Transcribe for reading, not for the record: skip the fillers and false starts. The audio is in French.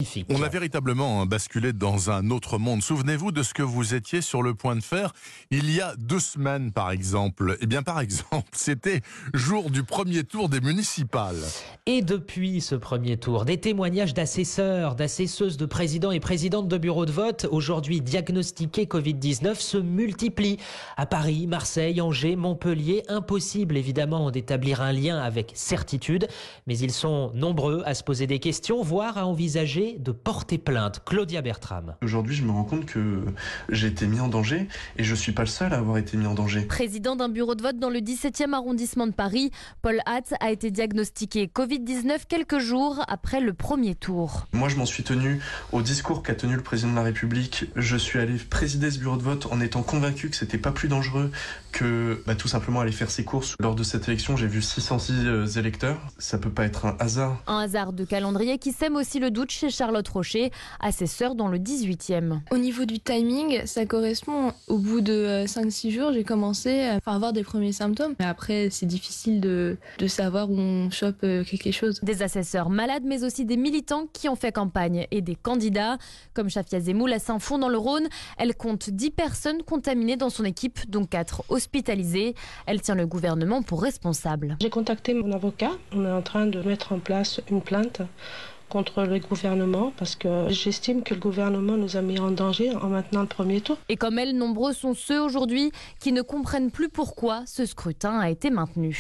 scientifiques. On a véritablement basculé dans un autre monde. Souvenez-vous de ce que vous étiez sur le point de faire il y a 2 semaines, par exemple. Eh bien, par exemple, c'était jour du premier tour des municipales. Et depuis ce premier tour, des témoignages d'assesseurs, d'assesseuses, de présidents et présidentes de bureaux de vote, aujourd'hui diagnostiqués Covid-19, se multiplient. À Paris, Marseille, Angers, Montpellier, impossible évidemment d'établir un lien avec certitude, mais ils sont nombreux à se poser des questions, voire à envisager de porter plainte. Claudia Bertram. Aujourd'hui, je me rends compte que j'ai été mis en danger et je ne suis pas le seul à avoir été mis en danger. Président d'un bureau de vote dans le 17e arrondissement de Paris, Paul Hatz a été diagnostiqué Covid-19 quelques jours après le premier tour. Moi, je m'en suis tenu au discours qu'a tenu le président de la République. Je suis allé présider ce bureau de vote en étant convaincu que c'était pas plus dangereux que tout simplement aller faire ses courses. Lors de cette élection, j'ai vu 606 électeurs. Ça peut pas être un hasard. Un hasard de calendrier qui sème aussi le doute chez Charlotte Rocher, assesseure dans le 18e. Au niveau du timing, ça correspond. Au bout de 5-6 jours, j'ai commencé à avoir des premiers symptômes. Mais après, c'est difficile de savoir où on chope quelque chose. Des assesseurs malades, mais aussi des militants qui ont fait campagne et des candidats. Comme Chafia Zemoul à Saint-Fond dans le Rhône, elle compte 10 personnes contaminées dans son équipe, dont 4 hospitalisées. Elle tient le gouvernement pour responsable. J'ai contacté mon avocat. On est en train de mettre en place une plainte contre le gouvernement parce que j'estime que le gouvernement nous a mis en danger en maintenant le premier tour. Et comme elle, nombreux sont ceux aujourd'hui qui ne comprennent plus pourquoi ce scrutin a été maintenu.